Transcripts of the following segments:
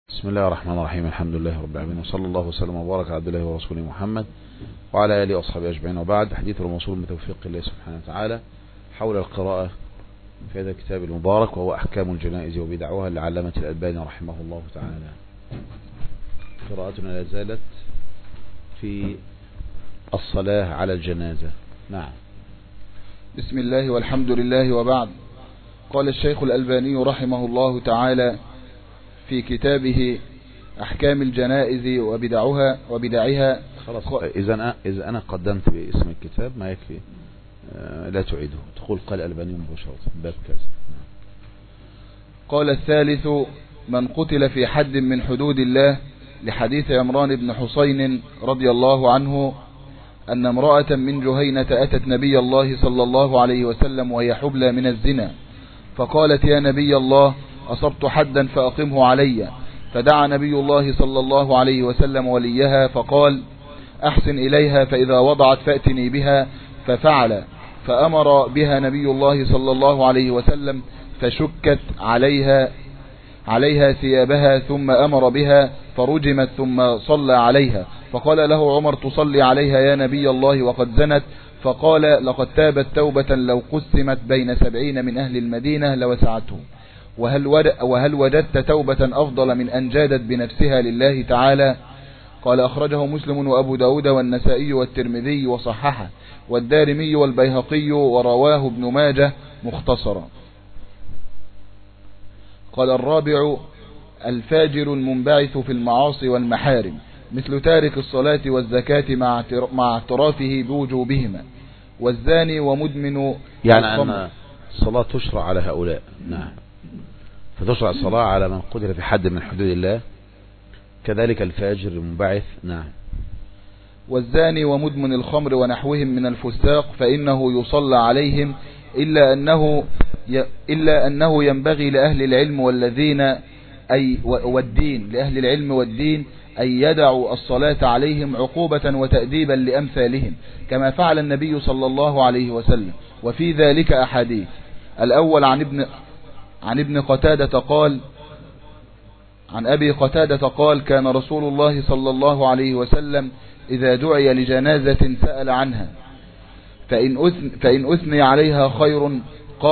بسم الله الرحمن الرحيم. الحمد لله رب العالمين، وصلى الله وسلم وبارك على عبد الله ورسوله محمد وعلى آله وأصحابه أجمعين، وبعد. حديث الموصول بتوفيق الله سبحانه وتعالى حول القراءة في هذا الكتاب المبارك، وهو أحكام الجنائز وبدعوها لعلامة الألباني رحمه الله تعالى. قراءتنا لا زالت في الصلاة على الجنازة. نعم. بسم الله والحمد لله، وبعد. قال الشيخ الألباني رحمه الله تعالى في كتابه أحكام الجنائز وبدعها خلاص، إذا أنا قدمت باسم الكتاب ما يكفي، لا تعيده، تقول قال الألباني مباشرة باب كذا. قال الثالث: من قتل في حد من حدود الله، لحديث عمران بن حسين رضي الله عنه أن امرأة من جهينة أتت نبي الله صلى الله عليه وسلم وهي حبلى من الزنا، فقالت: يا نبي الله، أصبت حدا فأقمه علي. فدعا نبي الله صلى الله عليه وسلم وليها فقال: أحسن إليها، فإذا وضعت فأتني بها. ففعل، فأمر بها نبي الله صلى الله عليه وسلم، فشكت عليها ثيابها، ثم أمر بها فرجمت، ثم صلى عليها. فقال له عمر: تصلي عليها يا نبي الله وقد زنت؟ فقال: لقد تابت توبة لو قسمت بين 70 من أهل المدينة لوسعتهم. وهل وجدت توبة أفضل من أن جادت بنفسها لله تعالى؟ قال: أخرجه مسلم وأبو داود والنسائي والترمذي وصححه، والدارمي والبيهقي، ورواه ابن ماجه مختصرا. قال الرابع: الفاجر المنبعث في المعاصي والمحارم، مثل تارك الصلاة والزكاة مع اعترافه بوجوبهما، والزاني ومدمن يعني أن الصلاة تشرع على هؤلاء. نعم، فتشرع الصلاة على من قتل في حد من حدود الله، كذلك الفاجر المنبعث. نعم. والزاني ومدمن الخمر ونحوهم من الفساق، فإنه يصلى عليهم، إلا أنه ينبغي لأهل العلم والدين أن يدعوا الصلاة عليهم عقوبة وتأديبا لأمثالهم، كما فعل النبي صلى الله عليه وسلم. وفي ذلك أحاديث: الأول عن ابن قتادة قال: عن أبي قتادة قال: كان رسول الله صلى الله عليه وسلم إذا دعي لجنازة سأل عنها، فإن أثني عليها خير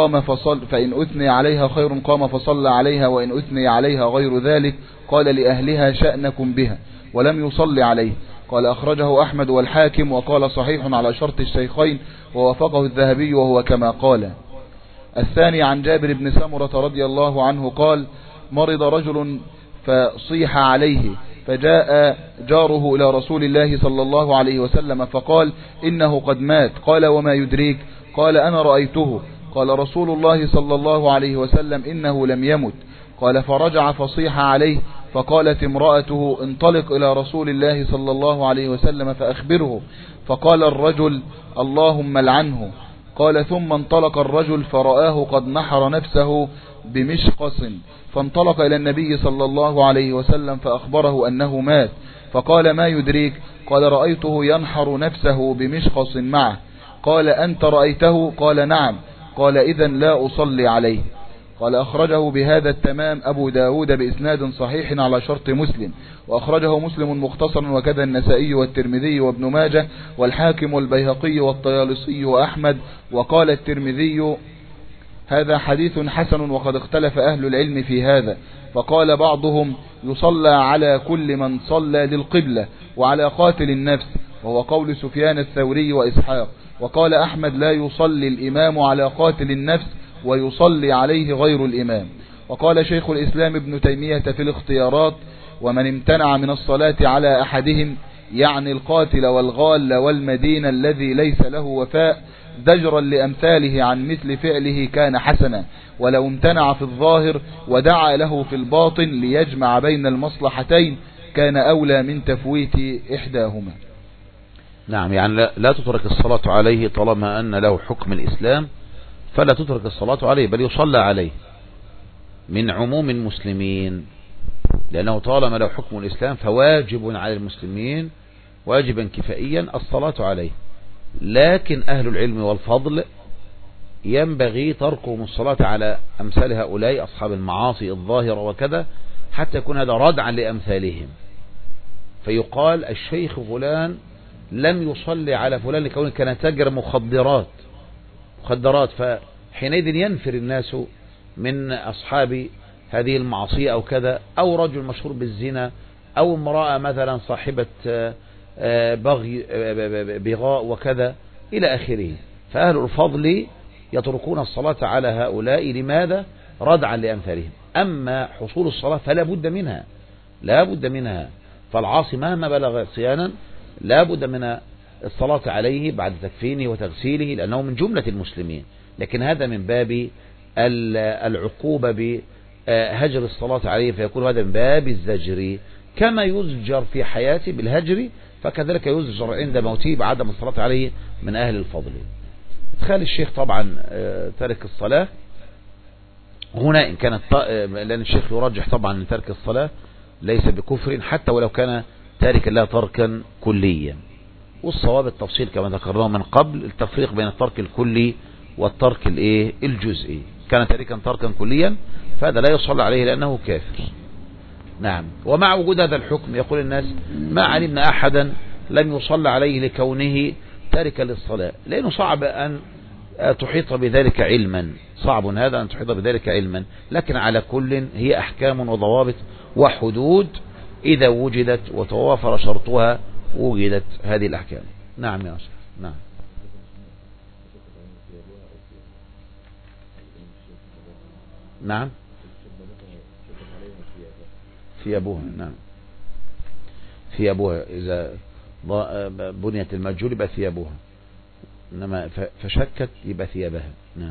قام فصلى عليها، وإن أثني عليها غير ذلك قال لأهلها: شأنكم بها، ولم يصلي عليه. قال: أخرجه أحمد والحاكم، وقال صحيح على شرط الشيخين، ووافقه الذهبي وهو كما قال. الثاني عن جابر بن سمرة رضي الله عنه قال: مرض رجل فصيح عليه، فجاء جاره إلى رسول الله صلى الله عليه وسلم فقال: إنه قد مات. قال: وما يدريك؟ قال: أنا رأيته. قال رسول الله صلى الله عليه وسلم: إنه لم يمت. قال: فرجع فصيح عليه، فقالت امرأته: انطلق إلى رسول الله صلى الله عليه وسلم فأخبره. فقال الرجل: اللهم لعنه. قال: ثم انطلق الرجل فرآه قد نحر نفسه بمشقص، فانطلق إلى النبي صلى الله عليه وسلم فأخبره أنه مات. فقال: ما يدريك؟ قال: رأيته ينحر نفسه بمشقص معه. قال: أنت رأيته؟ قال: نعم. قال: إذن لا أصلي عليه. قال: أخرجه بهذا التمام أبو داود بإسناد صحيح على شرط مسلم، وأخرجه مسلم مختصرا، وكذا النسائي والترمذي وابن ماجه والحاكم والبيهقي والطيالسي وأحمد. وقال الترمذي: هذا حديث حسن، وقد اختلف أهل العلم في هذا، فقال بعضهم: يصلى على كل من صلى للقبلة وعلى قاتل النفس، وهو قول سفيان الثوري وإسحاق. وقال أحمد: لا يصلي الإمام على قاتل النفس، ويصلي عليه غير الإمام. وقال شيخ الإسلام ابن تيمية في الاختيارات: ومن امتنع من الصلاة على أحدهم، يعني القاتل والغال والمدين الذي ليس له وفاء، دجرا لأمثاله عن مثل فعله، كان حسنا، ولو امتنع في الظاهر ودعا له في الباطن ليجمع بين المصلحتين كان أولى من تفويت إحداهما. نعم، يعني لا تترك الصلاة عليه طالما أن له حكم الإسلام، فلا تترك الصلاة عليه، بل يصلى عليه من عموم المسلمين، لأنه طالما له حكم الإسلام فواجب على المسلمين واجبا كفائيا الصلاة عليه. لكن أهل العلم والفضل ينبغي تركهم الصلاة على أمثال هؤلاء أصحاب المعاصي الظاهرة وكذا، حتى يكون هذا ردعا لأمثالهم، فيقال الشيخ فلان لم يصلي على فلان لكونه كان تاجر مخدرات، فحينئذ ينفر الناس من أصحاب هذه المعصية أو كذا، أو رجل مشهور بالزنا، أو امرأة مثلا صاحبة بغاء وكذا إلى آخره. فأهل الفضل يتركون الصلاة على هؤلاء، لماذا؟ ردعا لأمثالهم. أما حصول الصلاة فلا بد منها، فالعاصي مهما بلغ عصيانا لا بد من الصلاة عليه بعد تكفينه وتغسيله، لأنه من جملة المسلمين. لكن هذا من باب العقوبة بهجر الصلاة عليه، فيكون هذا من باب الزجر، كما يزجر في حياته بالهجر فكذلك يزجر عند موته بعدم الصلاة عليه من أهل الفضل. تخيل الشيخ طبعا ترك الصلاة هنا، إن كانت لأن الشيخ يرجح طبعا أن ترك الصلاة ليس بكفر حتى ولو كان تاركا لها تركا كليا، والصواب التفصيل كما ذكرناه من قبل، التفريق بين الترك الكلي والترك الجزئي. كان تاركا تركا كليا فهذا لا يصلى عليه لأنه كافر. نعم. ومع وجود هذا الحكم يقول الناس ما علمنا أحدا لم يصلى عليه لكونه تاركا للصلاة، لأنه صعب أن تحيط بذلك علما، لكن على كل هي أحكام وضوابط وحدود، إذا وجدت وتوافر شرطها وجدت هذه الأحكام. نعم يا شيخ. نعم. نعم في أبوها. نعم في أبوها، إذا بنيت المجهول يبقى في أبوها، إنما فشكت يبقى ثيابها. نعم.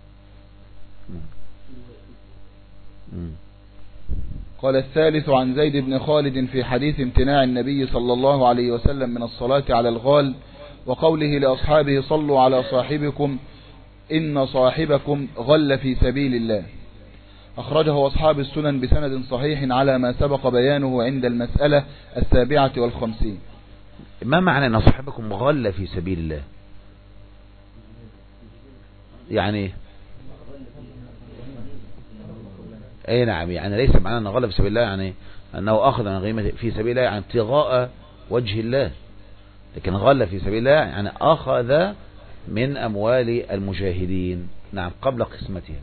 قال الثالث عن زيد بن خالد في حديث امتناع النبي صلى الله عليه وسلم من الصلاة على الغال، وقوله لأصحابه صلوا على صاحبكم إن صاحبكم غل في سبيل الله. أخرجه أصحاب السنن بسند صحيح على ما سبق بيانه عند المسألة 57. ما معنى أن صاحبكم غل في سبيل الله؟ يعني اي نعم، يعني ليس معنى أنه غل في سبيل الله يعني أنه أخذ من غنيمة في سبيل الله يعني ابتغاء وجه الله، لكن غل في سبيل الله يعني أخذ من أموال المجاهدين. نعم قبل قسمتهم.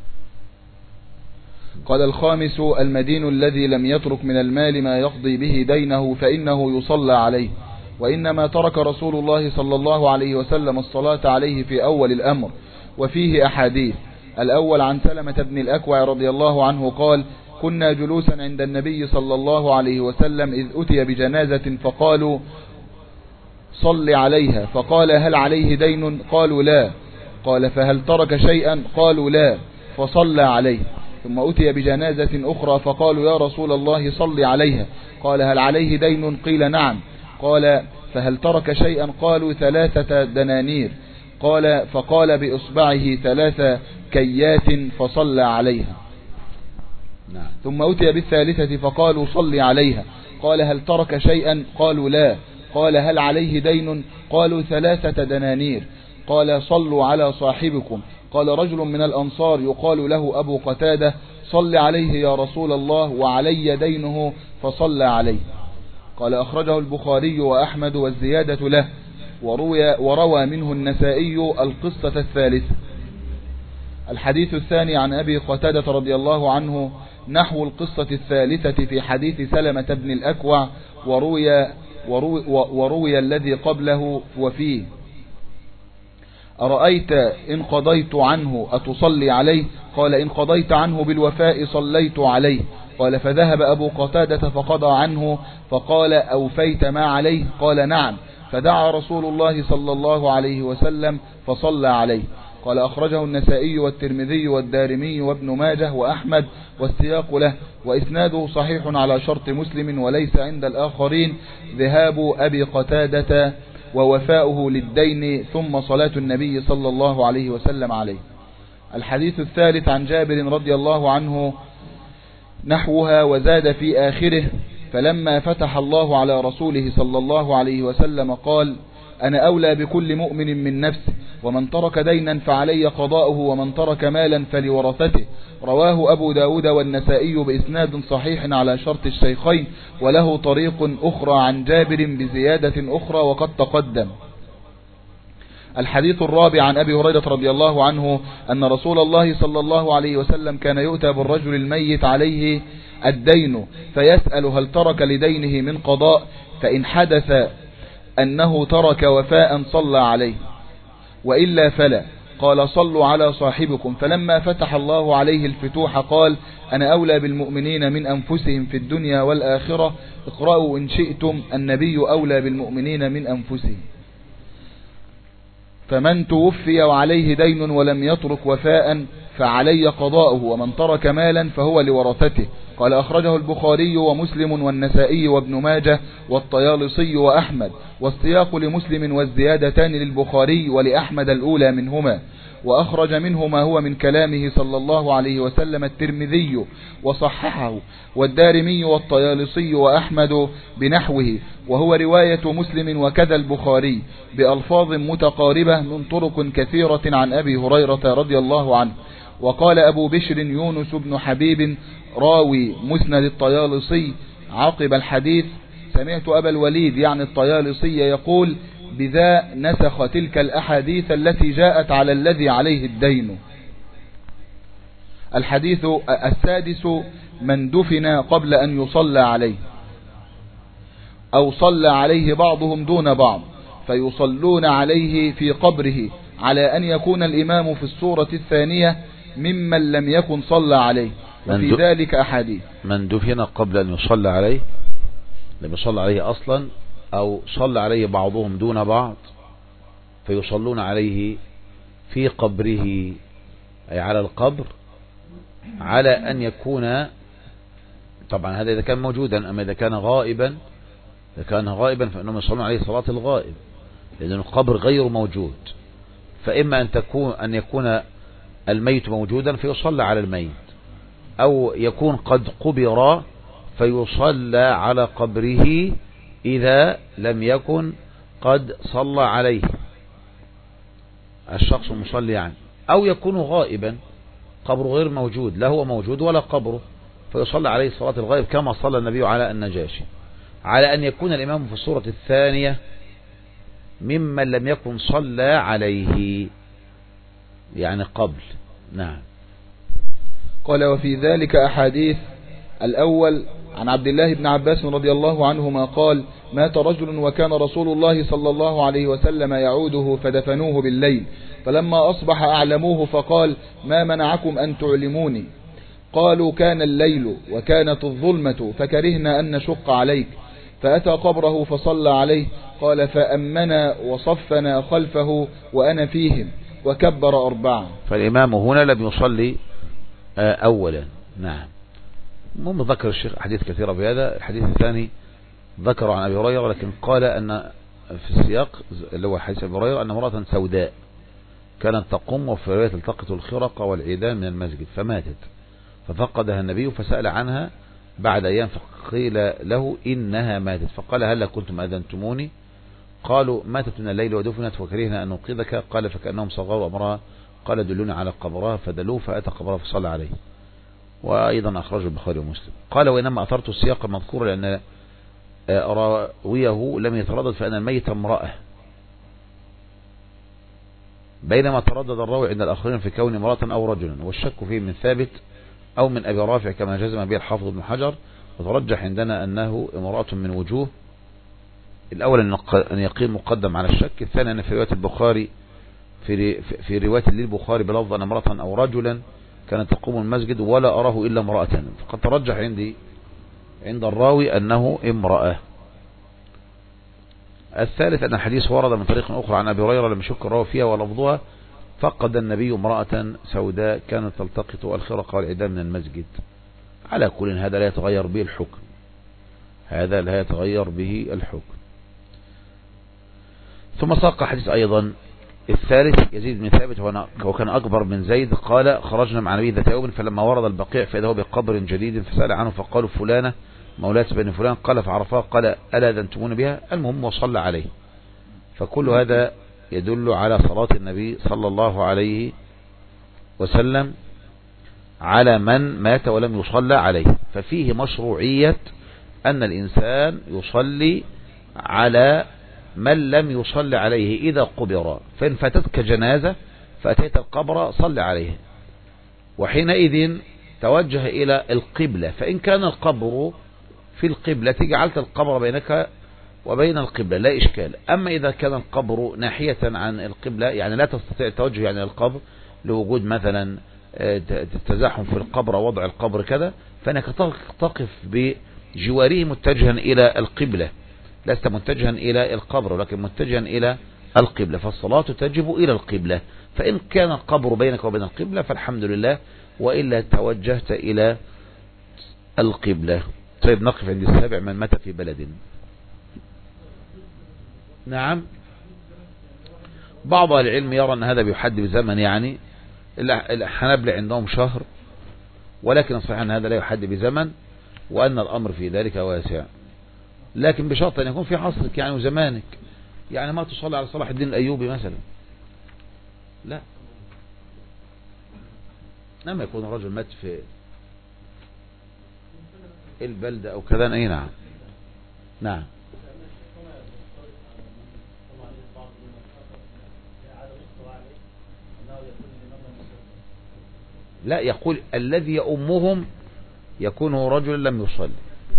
قال الخامس المدين الذي لم يترك من المال ما يقضي به دينه فإنه يصلى عليه، وإنما ترك رسول الله صلى الله عليه وسلم الصلاة عليه في أول الأمر، وفيه أحاديث. الأول عن سلمة بن الأكوع رضي الله عنه قال كنا جلوسا عند النبي صلى الله عليه وسلم إذ أتي بجنازة فقالوا صل عليها، فقال هل عليه دين؟ قالوا لا. قال فهل ترك شيئا؟ قالوا لا، فصلى عليه. ثم أتي بجنازة أخرى فقالوا يا رسول الله صل عليها، قال هل عليه دين؟ قيل نعم. قال فهل ترك شيئا؟ قالوا 3 دنانير. قال فقال بإصبعه 3 كيات فصلى عليها. ثم أتي بالثالثة فقالوا صل عليها، قال هل ترك شيئا؟ قالوا لا. قال هل عليه دين؟ قالوا 3 دنانير. قال صلوا على صاحبكم. قال رجل من الأنصار يقال له أبو قتادة صل عليه يا رسول الله وعلي دينه، فصلى عليه. قال أخرجه البخاري وأحمد والزيادة له، وروى منه النسائي القصة الثالثة. الحديث الثاني عن أبي قتادة رضي الله عنه نحو القصة الثالثة في حديث سلمة بن الأكوع، وروي الذي قبله وفيه أرأيت إن قضيت عنه أتصلي عليه؟ قال إن قضيت عنه بالوفاء صليت عليه. قال فذهب أبو قتادة فقضى عنه، فقال أوفيت ما عليه؟ قال نعم. فدعا رسول الله صلى الله عليه وسلم فصلى عليه. قال أخرجه النسائي والترمذي والدارمي وابن ماجه وأحمد والسياق له، وإسناده صحيح على شرط مسلم، وليس عند الآخرين ذهاب أبي قتادة ووفاؤه للدين ثم صلاة النبي صلى الله عليه وسلم عليه. الحديث الثالث عن جابر رضي الله عنه نحوها، وزاد في آخره فلما فتح الله على رسوله صلى الله عليه وسلم قال أنا أولى بكل مؤمن من نفسه، ومن ترك دينا فعلي قضاؤه، ومن ترك مالا فلورثته. رواه أبو داود والنسائي بإسناد صحيح على شرط الشيخين، وله طريق أخرى عن جابر بزيادة أخرى وقد تقدم. الحديث الرابع عن أبي هريرة رضي الله عنه أن رسول الله صلى الله عليه وسلم كان يؤتى بالرجل الميت عليه الدين فيسأل هل ترك لدينه من قضاء، فإن حدث أنه ترك وفاء صلى عليه، وإلا فلا. قال صلوا على صاحبكم. فلما فتح الله عليه الفتوح قال أنا أولى بالمؤمنين من أنفسهم في الدنيا والآخرة، اقرأوا إن شئتم النبي أولى بالمؤمنين من أنفسهم. فمن توفي وعليه دين ولم يترك وفاء فعلي قضاؤه، ومن ترك مالا فهو لورثته. قال أخرجه البخاري ومسلم والنسائي وابن ماجه والطيالسي وأحمد، والسياق لمسلم والزيادتان للبخاري ولأحمد الأولى منهما، وأخرج منه ما هو من كلامه صلى الله عليه وسلم الترمذي وصححه والدارمي والطيالسي وأحمد بنحوه، وهو رواية مسلم وكذا البخاري بألفاظ متقاربة من طرق كثيرة عن أبي هريرة رضي الله عنه. وقال أبو بشر يونس بن حبيب راوي مسند الطيالسي عقب الحديث سمعت أبا الوليد يعني الطيالسي يقول بذا نسخ تلك الأحاديث التي جاءت على الذي عليه الدين. الحديث السادس من دفن قبل أن يصلى عليه أو صلى عليه بعضهم دون بعض فيصلون عليه في قبره، على أن يكون الإمام في الصورة الثانية ممن لم يكن صلى عليه، وفي ذلك أحاديث. من دفن قبل أن يصلى عليه، لم يصلى عليه أصلا، أو صلى عليه بعضهم دون بعض فيصلون عليه في قبره، أي على القبر، على أن يكون، طبعا هذا إذا كان موجودا، أما إذا كان غائبا فإنهم يصلون عليه صلاة الغائب، لأن القبر غير موجود. فإما أن يكون الميت موجودا فيصلى على الميت، أو يكون قد قبر فيصلى على قبره إذا لم يكن قد صلى عليه الشخص المصلي يعني، أو يكون غائبا قبره غير موجود، لا هو موجود ولا قبره، فيصلى عليه صلاة الغائب كما صلى النبي على النجاشي، على أن يكون الإمام في الصورة الثانية ممن لم يكن صلى عليه يعني قبل. نعم. قال وفي ذلك أحاديث. الأول عن عبد الله بن عباس رضي الله عنهما قال مات رجل وكان رسول الله صلى الله عليه وسلم يعوده فدفنوه بالليل، فلما أصبح أعلموه فقال ما منعكم أن تعلموني؟ قالوا كان الليل وكانت الظلمة فكرهنا أن نشق عليك، فأتى قبره فصلى عليه. قال فأمنا وصفنا خلفه وأنا فيهم وكبر 4. فالإمام هنا لم يصلي أولا. نعم. المهم ذكر الشيخ أحاديث كثيرة بهذا. الحديث الثاني ذكر عن أبي هريرة، لكن قال أن في السياق اللي هو حديث أبي هريرة أن امرأة سوداء كانت تقوم وفي رواية التقط الخرق والعيدان من المسجد فماتت، ففقدها النبي فسأل عنها بعد أيام فقيل له إنها ماتت، فقال هل كنتم أذنتموني؟ قالوا ماتت من الليل ودفنت وكرهنا أن ننقذك. قال فكأنهم صغروا أمرها، قال دلوني على قبرها فدلوه، فأتى قبرها فصلى عليه. وأيضا أخرجه البخاري ومسلم. قال وإنما أثرت السياق المذكور لأن راويه لم يتردد فأن الميت امرأة، بينما تردد الراوي عند الآخرين في كون امرأة أو رجلا، والشك فيه من ثابت أو من أبي رافع كما جزم به الحافظ ابن حجر، وترجح عندنا أنه امرأة من وجوه. الأول أن يقيم مقدم على الشك، الثاني أن في رواية البخاري في رواية للبخاري بلفظ أن امرأة أو رجلا كانت تقوم المسجد ولا أراه إلا امرأة، فقد ترجح عند الراوي أنه امرأة. الثالث أن الحديث ورد من طريق أخرى عن أبي هريرة لم يشك الراوي فيها ولفظها فقد النبي امرأة سوداء كانت تلتقط الخرق والعيدان من المسجد. على كل هذا لا يتغير به الحكم، هذا لا يتغير به الحكم. ثم ساق حديث أيضا الثالث يزيد بن ثابت وكان أكبر من زيد قال خرجنا مع النبي ذات يوم فلما ورد البقيع فإذا هو بقبر جديد فسأل عنه فقالوا فلانة مولاة بن فلان، قال فعرفها قال ألا أذنتمون بها؟ المهم وصلى عليه. فكل هذا يدل على صلاة النبي صلى الله عليه وسلم على من مات ولم يصلى عليه. ففيه مشروعية أن الإنسان يصلي على من لم يصلي عليه إذا قبر. فإن فاتتك جنازة فأتيت القبر صلي عليه، وحينئذ توجه إلى القبلة. فإن كان القبر في القبلة جعلت القبر بينك وبين القبلة لا إشكال. أما إذا كان القبر ناحية عن القبلة، يعني لا تستطيع التوجه يعني القبر لوجود مثلا تزاحم في القبر ووضع القبر كذا، فإنك تقف بجواره متجها إلى القبلة، لست متجها إلى القبر لكن متجها إلى القبلة، فالصلاة تجب إلى القبلة. فإن كان القبر بينك وبين القبلة فالحمد لله، وإلا توجهت إلى القبلة. طيب نقف عند السابع، من مات في بلد. نعم، بعض العلم يرى أن هذا بيحد بزمن، يعني الحنابلة عندهم شهر، ولكن الصحيح أن هذا لا يحد بزمن، وأن الأمر في ذلك واسع، لكن بشرط أن يكون في عصرك يعني وزمانك. يعني ما تصلي على صلاح الدين الأيوبي مثلا، لا، لما يكون الرجل مات في البلدة أو كذا. أي نعم، نعم. لا، يقول الذي يؤمهم يكون رجلا لم يصلي.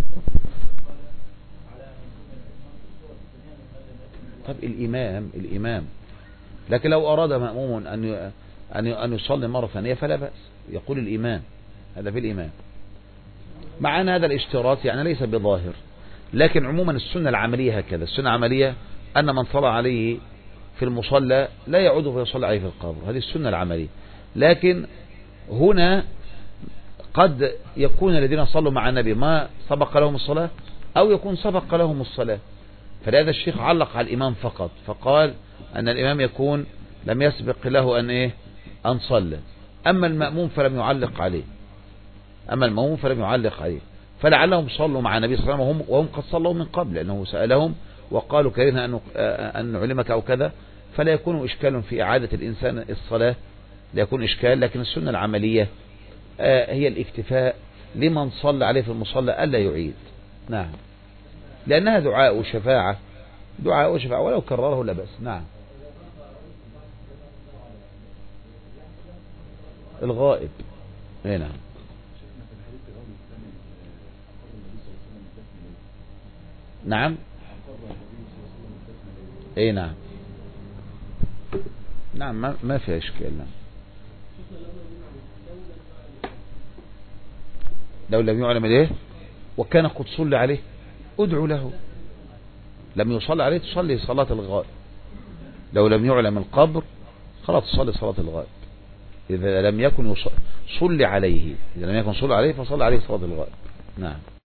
طب الإمام، لكن لو أراد مأموم أن يصلي مرة ثانية فلا بأس، يقول الإمام، هذا في الإمام. مع أن هذا الاشتراط يعني ليس بظاهر، لكن عموما السنة العملية هكذا. السنة العملية أن من صلى عليه في المصلى لا يعود فيصلي عليه في القبر، هذه السنة العملية. لكن هنا قد يكون الذين صلوا مع النبي ما سبق لهم الصلاة، أو يكون سبق لهم الصلاة، فلهذا الشيخ علق على الإمام فقط، فقال أن الإمام يكون لم يسبق له أن صلى. أما المأموم فلم يعلق عليه، فلعلهم صلوا مع النبي صلى الله عليه وسلم وهم قد صلوا من قبل، لأنه سألهم وقالوا كرهنا أن نعلمك أو كذا، فلا يكون إشكال في إعادة الإنسان الصلاة، لا يكون إشكال. لكن السنة العملية هي الاكتفاء لمن صلى عليه في المصلى ألا يعيد. نعم، لأنها دعاء وشفاعة ولو كرره لا بأس. نعم، الغائب. نعم، نعم، اي نعم، نعم، ما في اشكال. نعم، لو لم يعلم ايه وكان قد صلى عليه ادعو له. لم يصلى عليه تصلي صلاة الغائب. لو لم يعلم القبر خلاص تصلي صلاة الغائب. إذا لم يكن صلي عليه فصلى عليه صلاة الغائب. نعم.